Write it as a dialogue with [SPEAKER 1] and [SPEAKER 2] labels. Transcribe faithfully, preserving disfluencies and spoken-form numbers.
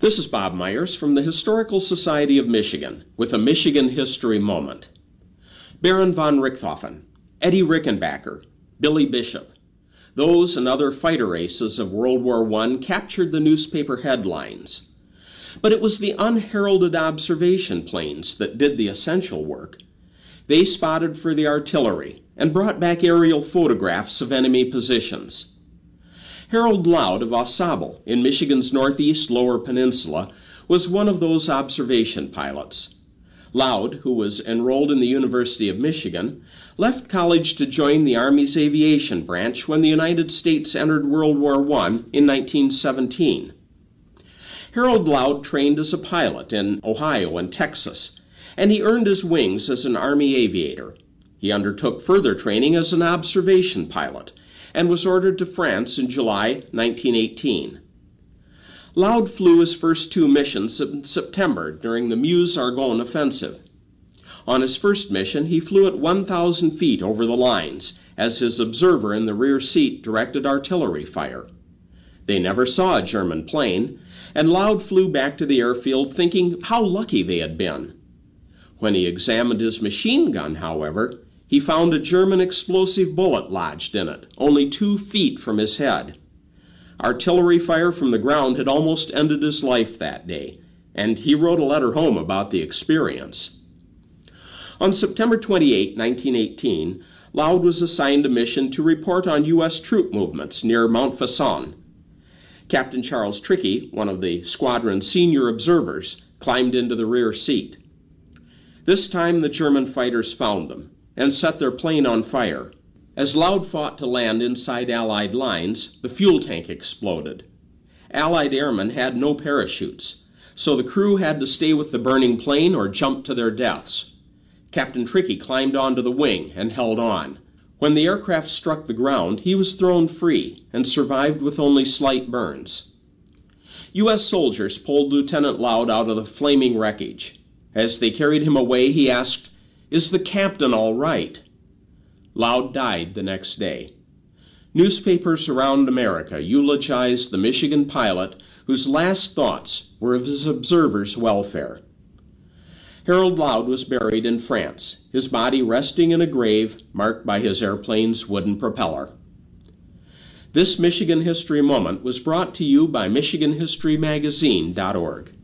[SPEAKER 1] This is Bob Myers from the Historical Society of Michigan with a Michigan History Moment. Baron von Richthofen, Eddie Rickenbacker, Billy Bishop. Those and other fighter aces of World War One captured the newspaper headlines. But it was the unheralded observation planes that did the essential work. They spotted for the artillery and brought back aerial photographs of enemy positions. Harold Loud of Ausable in Michigan's northeast Lower Peninsula was one of those observation pilots. Loud, who was enrolled in the University of Michigan, left college to join the Army's aviation branch when the United States entered World War One in nineteen seventeen. Harold Loud trained as a pilot in Ohio and Texas, and he earned his wings as an Army aviator. He undertook further training as an observation pilot and was ordered to France in July nineteen eighteen. Loud flew his first two missions in September during the Meuse-Argonne offensive. On his first mission, he flew at one thousand feet over the lines as his observer in the rear seat directed artillery fire. They never saw a German plane, and Loud flew back to the airfield thinking how lucky they had been. When he examined his machine gun, however, he found a German explosive bullet lodged in it, only two feet from his head. Artillery fire from the ground had almost ended his life that day, and he wrote a letter home about the experience. On September twenty-eighth, nineteen eighteen, Loud was assigned a mission to report on U S troop movements near Mount Fasson. Captain Charles Trickey, one of the squadron's senior observers, climbed into the rear seat. This time the German fighters found them and set their plane on fire. As Loud fought to land inside Allied lines, the fuel tank exploded. Allied airmen had no parachutes, so the crew had to stay with the burning plane or jump to their deaths. Captain Trickey climbed onto the wing and held on. When the aircraft struck the ground, he was thrown free and survived with only slight burns. U S soldiers pulled Lieutenant Loud out of the flaming wreckage. As they carried him away, he asked, "Is the captain all right?" Loud died the next day. Newspapers around America eulogized the Michigan pilot whose last thoughts were of his observers' welfare. Harold Loud was buried in France, his body resting in a grave marked by his airplane's wooden propeller. This Michigan History Moment was brought to you by Michigan History Magazine dot org.